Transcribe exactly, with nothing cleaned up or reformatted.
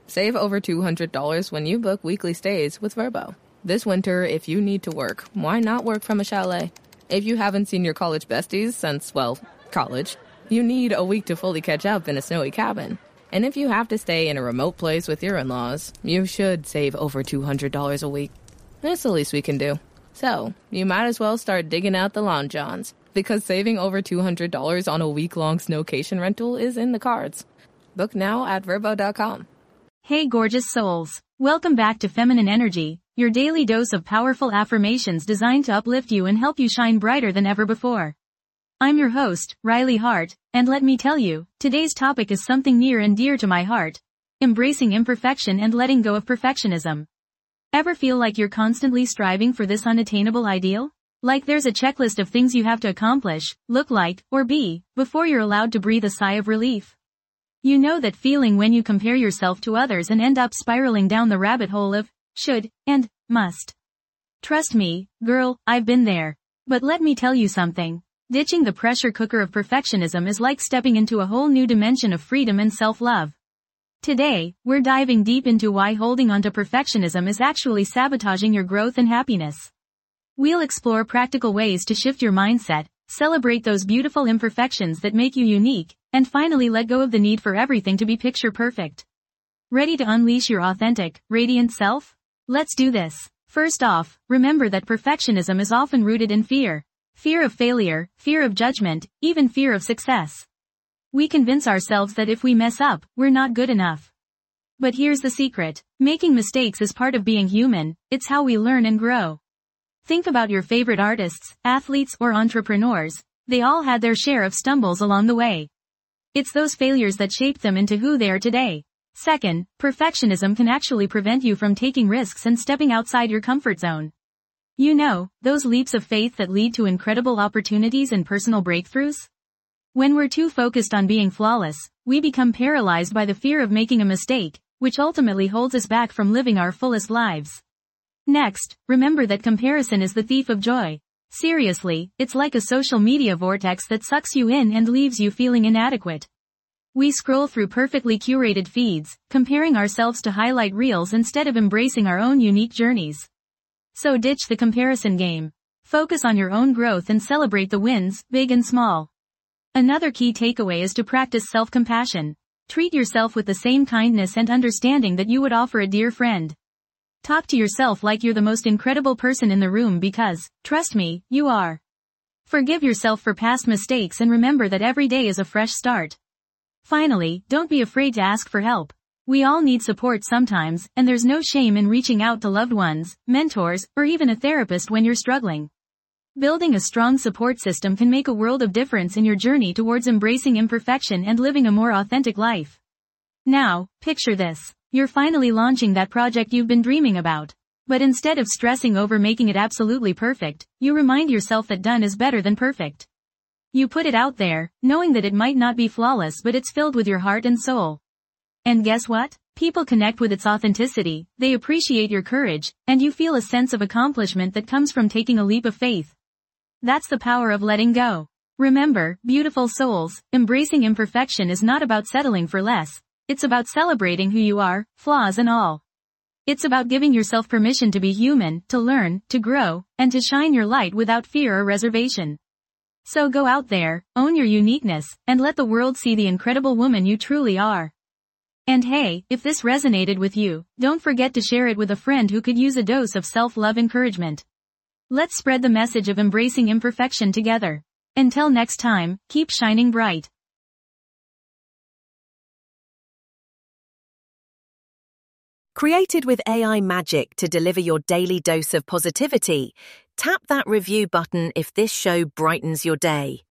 Save over two hundred dollars when you book weekly stays with Vrbo. This winter, if you need to work, why not work from a chalet? If you haven't seen your college besties since, well, college, you need a week to fully catch up in a snowy cabin. And if you have to stay in a remote place with your in-laws, you should save over two hundred dollars a week. That's the least we can do. So, you might as well start digging out the lawn johns, because saving over two hundred dollars on a week-long snowcation rental is in the cards. Book now at Vrbo dot com. Hey gorgeous souls, welcome back to Feminine Energy, your daily dose of powerful affirmations designed to uplift you and help you shine brighter than ever before. I'm your host, Riley Hart, and let me tell you, today's topic is something near and dear to my heart: embracing imperfection and letting go of perfectionism. Ever feel like you're constantly striving for this unattainable ideal? Like there's a checklist of things you have to accomplish, look like, or be, before you're allowed to breathe a sigh of relief? You know that feeling when you compare yourself to others and end up spiraling down the rabbit hole of should and must. Trust me, girl, I've been there. But let me tell you something. Ditching the pressure cooker of perfectionism is like stepping into a whole new dimension of freedom and self-love. Today, we're diving deep into why holding onto perfectionism is actually sabotaging your growth and happiness. We'll explore practical ways to shift your mindset, celebrate those beautiful imperfections that make you unique, and finally let go of the need for everything to be picture perfect. Ready to unleash your authentic, radiant self? Let's do this. First off, remember that perfectionism is often rooted in fear. Fear of failure, fear of judgment, even fear of success. We convince ourselves that if we mess up, we're not good enough. But here's the secret. Making mistakes is part of being human, it's how we learn and grow. Think about your favorite artists, athletes, or entrepreneurs. They all had their share of stumbles along the way. It's those failures that shaped them into who they are today. Second, perfectionism can actually prevent you from taking risks and stepping outside your comfort zone. You know, those leaps of faith that lead to incredible opportunities and personal breakthroughs? When we're too focused on being flawless, we become paralyzed by the fear of making a mistake, which ultimately holds us back from living our fullest lives. Next, remember that comparison is the thief of joy. Seriously, it's like a social media vortex that sucks you in and leaves you feeling inadequate. We scroll through perfectly curated feeds, comparing ourselves to highlight reels instead of embracing our own unique journeys. So ditch the comparison game. Focus on your own growth and celebrate the wins, big and small. Another key takeaway is to practice self-compassion. Treat yourself with the same kindness and understanding that you would offer a dear friend. Talk to yourself like you're the most incredible person in the room because, trust me, you are. Forgive yourself for past mistakes and remember that every day is a fresh start. Finally, don't be afraid to ask for help. We all need support sometimes, and there's no shame in reaching out to loved ones, mentors, or even a therapist when you're struggling. Building a strong support system can make a world of difference in your journey towards embracing imperfection and living a more authentic life. Now, picture this. You're finally launching that project you've been dreaming about. But instead of stressing over making it absolutely perfect, you remind yourself that done is better than perfect. You put it out there, knowing that it might not be flawless but it's filled with your heart and soul. And guess what? People connect with its authenticity, they appreciate your courage, and you feel a sense of accomplishment that comes from taking a leap of faith. That's the power of letting go. Remember, beautiful souls, embracing imperfection is not about settling for less. It's about celebrating who you are, flaws and all. It's about giving yourself permission to be human, to learn, to grow, and to shine your light without fear or reservation. So go out there, own your uniqueness, and let the world see the incredible woman you truly are. And hey, if this resonated with you, don't forget to share it with a friend who could use a dose of self-love encouragement. Let's spread the message of embracing imperfection together. Until next time, keep shining bright. Created with A I magic to deliver your daily dose of positivity, tap that review button if this show brightens your day.